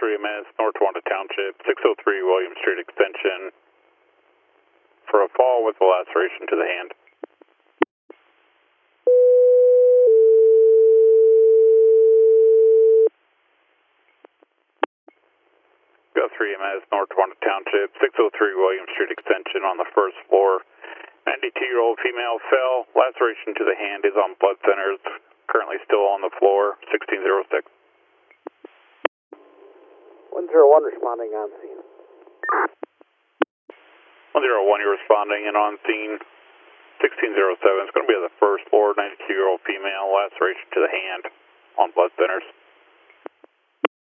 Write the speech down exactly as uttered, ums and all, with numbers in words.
three M S, North Wanda Township, six oh three William Street Extension, for a fall with a laceration to the hand. Go three M S, North Wanda Township, six oh three William Street Extension on the first floor. ninety-two-year-old female fell. Laceration to the hand is on blood centers. Currently still on the floor. sixteen oh six. one zero one responding on scene. one zero one, you're responding and on scene. sixteen oh seven. It's going to be on the first floor. ninety-two-year-old female. Laceration to the hand on blood centers.